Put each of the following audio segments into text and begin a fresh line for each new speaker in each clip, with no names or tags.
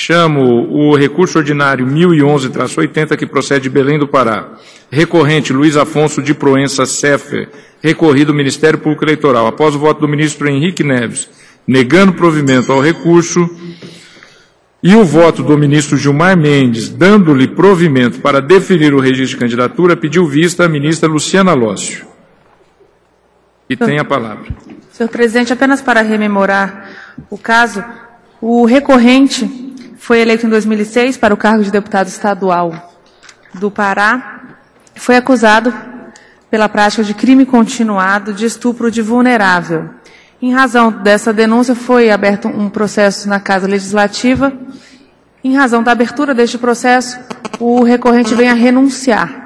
Chamo o recurso ordinário 1011-80, que procede de Belém do Pará. Recorrente Luiz Afonso de Proença Seffer, recorrido ao Ministério Público Eleitoral. Após o voto do ministro Henrique Neves, negando provimento ao recurso, e o voto do ministro Gilmar Mendes, dando-lhe provimento para deferir o registro de candidatura, pediu vista a ministra Luciana Lócio. E tem a palavra.
Senhor presidente, apenas para rememorar o caso, o recorrente foi eleito em 2006 para o cargo de deputado estadual do Pará, foi acusado pela prática de crime continuado de estupro de vulnerável. Em razão dessa denúncia, foi aberto um processo na Casa Legislativa. Em razão da abertura deste processo, o recorrente vem a renunciar.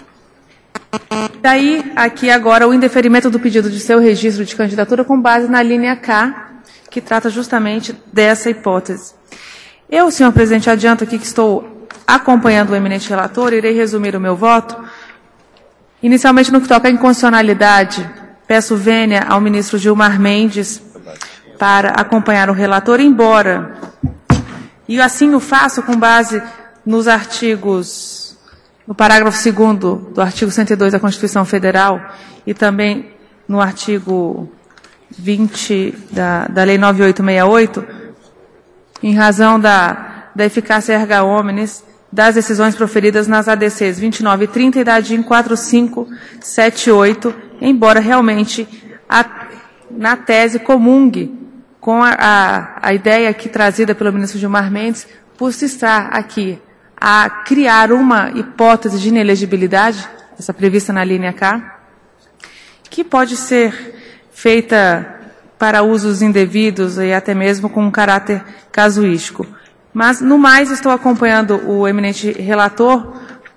Daí, aqui agora, o indeferimento do pedido de seu registro de candidatura com base na linha K, que trata justamente dessa hipótese. Eu, senhor presidente, adianto aqui que estou acompanhando o eminente relator, irei resumir o meu voto. Inicialmente, no que toca à inconstitucionalidade, peço vênia ao ministro Gilmar Mendes para acompanhar o relator, embora, e assim o faço com base nos artigos, no parágrafo 2º do artigo 102 da Constituição Federal e também no artigo 20 da Lei 9868, em razão da eficácia erga omnes das decisões proferidas nas ADCs 29 e 30 e da ADIM 4578, embora realmente na tese comungue com a ideia aqui trazida pelo ministro Gilmar Mendes, por se estar aqui a criar uma hipótese de inelegibilidade, essa prevista na linha K, que pode ser feita para usos indevidos e até mesmo com um caráter casuístico. Mas, no mais, estou acompanhando o eminente relator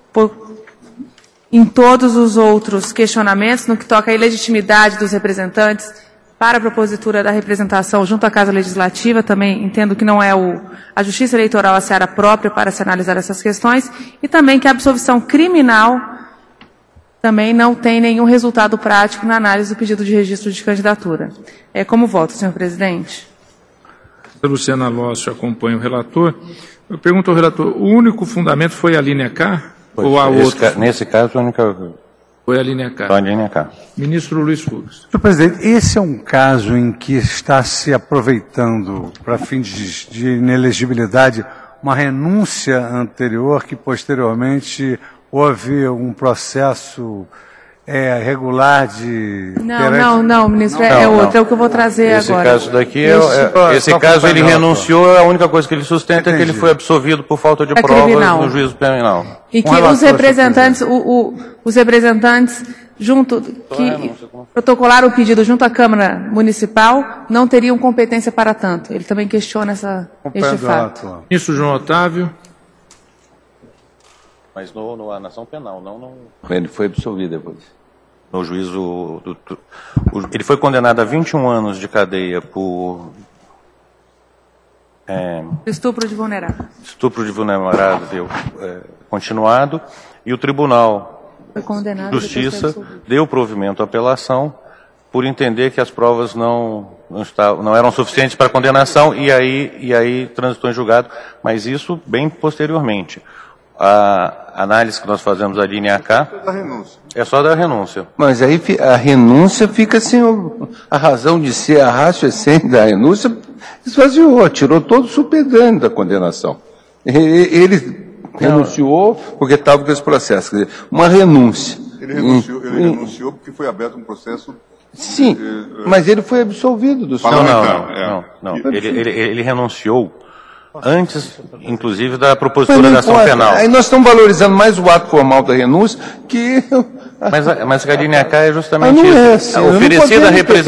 em todos os outros questionamentos, no que toca à ilegitimidade dos representantes para a propositura da representação junto à Casa Legislativa. Também entendo que não é a Justiça Eleitoral a seara própria para se analisar essas questões, e também que a absolvição criminal também não tem nenhum resultado prático na análise do pedido de registro de candidatura. Como voto, senhor presidente?
A Luciana Lócio acompanha o relator. Eu pergunto ao relator, o único fundamento foi a linha K? Ou há outro?
Nesse caso, a única...
Foi a linha K.
Só a linha K.
Ministro Luiz Fux.
Senhor presidente, esse é um caso em que está se aproveitando, para fins de inelegibilidade, uma renúncia anterior que, posteriormente, houve um processo regular de...
Não, ministro, é outro, é o que eu vou trazer
esse
agora.
Caso daqui esse caso ele renunciou, a única coisa que ele sustenta é que ele foi absolvido por falta de provas
criminal.
no juízo criminal.
E que os representantes, que protocolaram o pedido junto à Câmara Municipal, não teriam competência para tanto. Ele também questiona este fato.
Ministro João Otávio.
Mas na ação penal, não... Ele foi absolvido depois. No juízo... ele foi condenado a 21 anos de cadeia por...
estupro de vulnerável.
Estupro de vulnerável continuado, e o Tribunal de Justiça deu provimento à apelação por entender que as provas não eram suficientes para a condenação, e aí transitou em julgado, mas isso bem posteriormente. A análise que nós fazemos da linha K é só da renúncia.
Mas aí a renúncia fica sem a razão de ser, a ratio essência da renúncia esvaziou, tirou todo o supedâneo da condenação. Ele renunciou porque estava com esse processo. Quer dizer, uma renúncia.
Ele renunciou porque foi aberto um processo...
Sim, mas ele foi absolvido do senhor.
Não. Ele renunciou antes, inclusive, da propositura da ação penal.
Aí nós estamos valorizando mais o ato formal da renúncia que...
Mas a linha K é justamente isso. Oferecida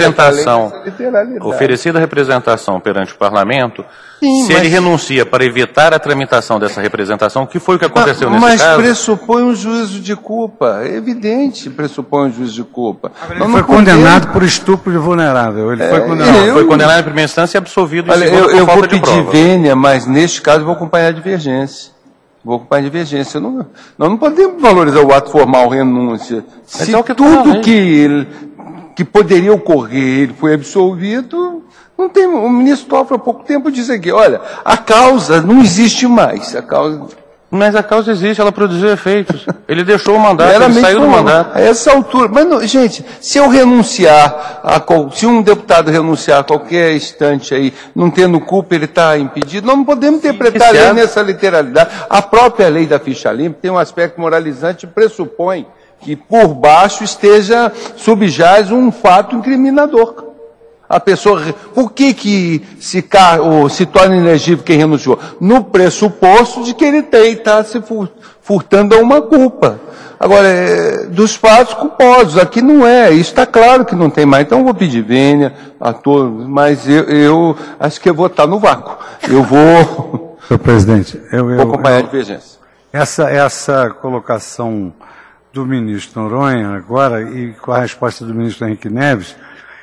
a representação perante o Parlamento, se ele renuncia para evitar a tramitação dessa representação, que foi o que aconteceu nesse caso...
Mas pressupõe um juízo de culpa, é evidente, pressupõe um juízo de culpa.
Ele foi condenado por estupro de vulnerável. Ele foi condenado.
Foi condenado em primeira instância e absolvido em segunda por
eu
falta
vou
de
pedir
prova.
vênia, mas neste caso eu vou acompanhar a divergência. Nós não podemos valorizar o ato formal renúncia. Se tudo que poderia ocorrer ele foi absolvido, Não tem, o ministro Toffoli há pouco tempo disse aqui, olha, a causa não existe mais.
Mas a causa existe, ela produziu efeitos. Ele deixou o mandato, ele saiu do mandato.
A essa altura. Mas, não, gente, se eu renunciar, se um deputado renunciar a qualquer instante aí, não tendo culpa, ele está impedido, nós não podemos interpretar a lei nessa literalidade. A própria lei da ficha limpa tem um aspecto moralizante, pressupõe que por baixo subjaz um fato incriminador. A pessoa, por que se torna inelegível quem renunciou? No pressuposto de que ele está se furtando a uma culpa. Agora, dos fatos culposos, aqui não é, isso está claro que não tem mais. Então eu vou pedir vênia a todos, mas eu acho que eu vou estar no vácuo. Eu vou...
Senhor presidente,
vou acompanhar a divergência.
Essa colocação do ministro Noronha agora, e com a resposta do ministro Henrique Neves,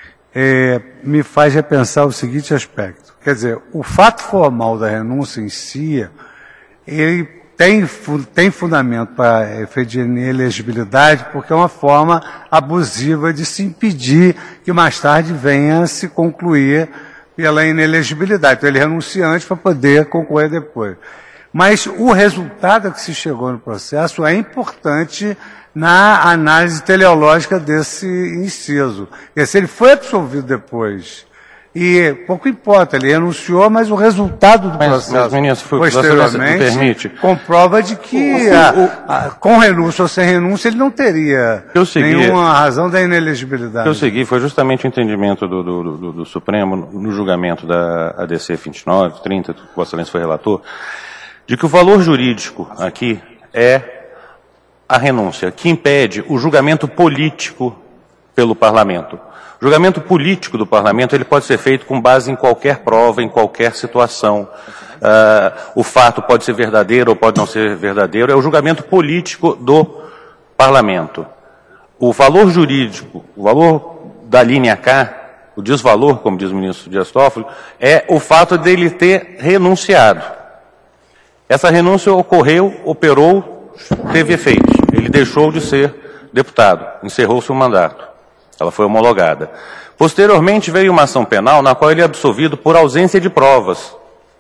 me faz repensar o seguinte aspecto. Quer dizer, o fato formal da renúncia em si, ele tem fundamento para efeito de inelegibilidade, porque é uma forma abusiva de se impedir que mais tarde venha a se concluir pela inelegibilidade. Então ele renuncia antes para poder concorrer depois. Mas o resultado a que se chegou no processo é importante na análise teleológica desse inciso. Se ele foi absolvido depois, e pouco importa, ele renunciou, mas o resultado do processo,
ministro,
posteriormente, comprova de que, com renúncia ou sem renúncia, ele não teria nenhuma razão da inelegibilidade.
O que eu segui foi justamente o entendimento do Supremo no julgamento da ADC 29, 30, que Vossa Excelência foi relator, de que o valor jurídico aqui é a renúncia, que impede o julgamento político pelo Parlamento. O julgamento político do Parlamento ele pode ser feito com base em qualquer prova, em qualquer situação. O fato pode ser verdadeiro ou pode não ser verdadeiro. É o julgamento político do Parlamento. O valor jurídico, o valor da linha K, o desvalor, como diz o ministro Dias Toffoli, é o fato dele ter renunciado. Essa renúncia operou, teve efeitos. Ele deixou de ser deputado, encerrou-se o mandato. Ela foi homologada. Posteriormente veio uma ação penal na qual ele é absolvido por ausência de provas.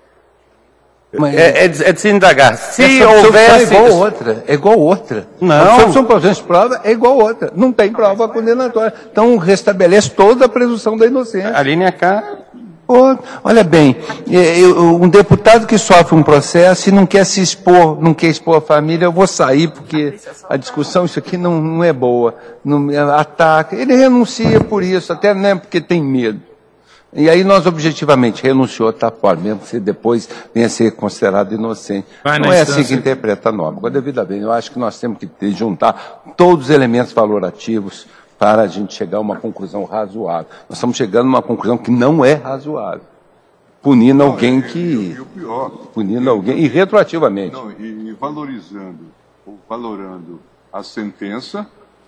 É de se indagar. Se houvesse...
É igual outra.
Não.
A absolvição por ausência de prova é igual outra. Não tem prova condenatória. Então restabelece toda a presunção da inocência.
A linha K...
Olha bem, um deputado que sofre um processo e não quer se expor, não quer expor a família, eu vou sair porque a discussão, isso aqui não é boa, não ataca. Ele renuncia por isso, até não é porque tem medo. E aí nós objetivamente renunciou, está fora, mesmo que depois venha a ser considerado inocente. Não é assim que interpreta a norma. Agora, devidamente, eu acho que nós temos que juntar todos os elementos valorativos para a gente chegar a uma conclusão razoável. Nós estamos chegando a uma conclusão que não é razoável. Punindo alguém que...
E o pior...
Punindo alguém, e retroativamente.
Não, e valorando a sentença,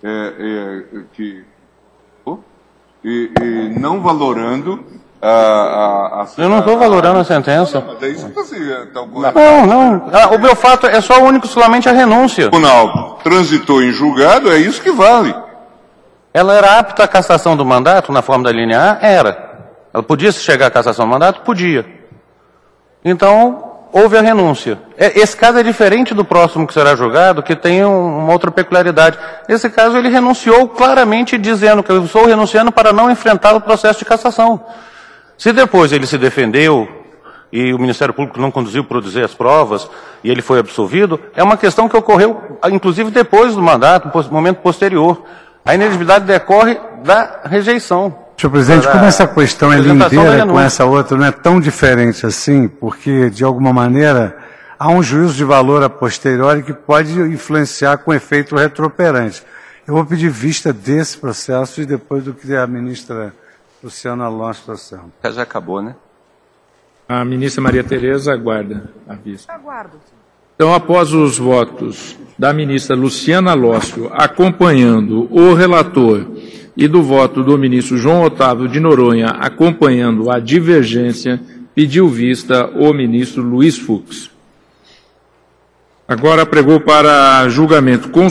e não valorando
Eu não estou valorando a sentença.
Mas é isso que você está
Não. O meu fato é só único, solamente a renúncia.
O tribunal transitou em julgado, é isso que vale.
Ela era apta à cassação do mandato, na forma da linha A? Era. Ela podia chegar à cassação do mandato? Podia. Então, houve a renúncia. Esse caso é diferente do próximo que será julgado, que tem uma outra peculiaridade. Nesse caso, ele renunciou claramente dizendo que eu estou renunciando para não enfrentar o processo de cassação. Se depois ele se defendeu e o Ministério Público não conduziu produzir as provas e ele foi absolvido, é uma questão que ocorreu, inclusive, depois do mandato, no momento posterior. A inelegibilidade decorre da rejeição.
Senhor presidente, como essa questão é lindeira com essa outra, não é tão diferente assim, porque, de alguma maneira, há um juízo de valor a posteriori que pode influenciar com efeito retroperante. Eu vou pedir vista desse processo e depois do que a ministra Luciana Alonso trouxe.
Já acabou, né?
A ministra Maria Tereza aguarda a vista. Aguardo. Então, após os votos da ministra Luciana Lócio, acompanhando o relator, e do voto do ministro João Otávio de Noronha, acompanhando a divergência, pediu vista o ministro Luiz Fux. Agora pregou para julgamento